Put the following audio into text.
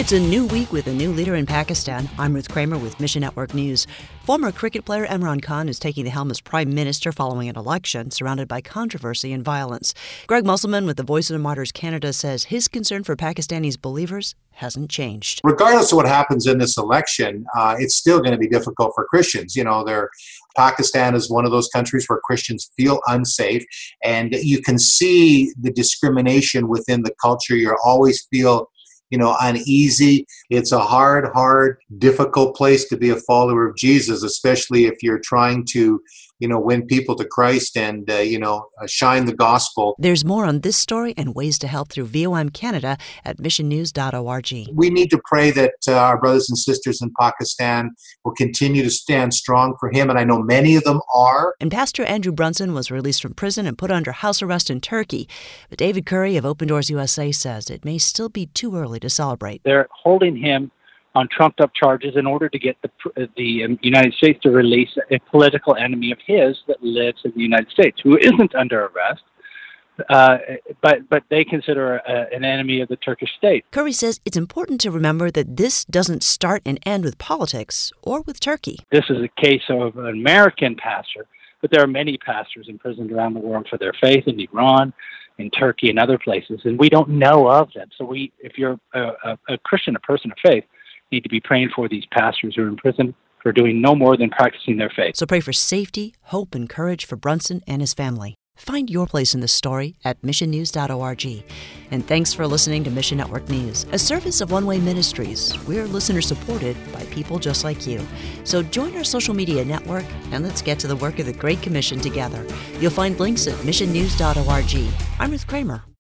It's a new week with a new leader in Pakistan. I'm Ruth Kramer with Mission Network News. Former cricket player Imran Khan is taking the helm as prime minister following an election surrounded by controversy and violence. Greg Musselman with the Voice of the Martyrs Canada says his concern for Pakistanis believers hasn't changed. Regardless of what happens in this election, it's still going to be difficult for Christians. Pakistan is one of those countries where Christians feel unsafe, and you can see the discrimination within the culture. You always feel uneasy. It's a hard, difficult place to be a follower of Jesus, especially if you're trying to, win people to Christ and, shine the gospel. There's more on this story and ways to help through VOM Canada at missionnews.org. We need to pray that our brothers and sisters in Pakistan will continue to stand strong for him, and I know many of them are. And Pastor Andrew Brunson was released from prison and put under house arrest in Turkey. But David Curry of Open Doors USA says it may still be too early to celebrate. They're holding him on trumped-up charges in order to get the United States to release a political enemy of his that lives in the United States, who isn't under arrest, but they consider an enemy of the Turkish state. Curry says it's important to remember that this doesn't start and end with politics or with Turkey. This is a case of an American pastor, but there are many pastors imprisoned around the world for their faith in Iran, in Turkey, and other places, and we don't know of them. So if you're a Christian, a person of faith, need to be praying for these pastors who are in prison for doing no more than practicing their faith. So pray for safety, hope, and courage for Brunson and his family. Find your place in this story at missionnews.org. And thanks for listening to Mission Network News, a service of One Way Ministries. We're listener-supported by people just like you. So join our social media network, and let's get to the work of the Great Commission together. You'll find links at missionnews.org. I'm Ruth Kramer.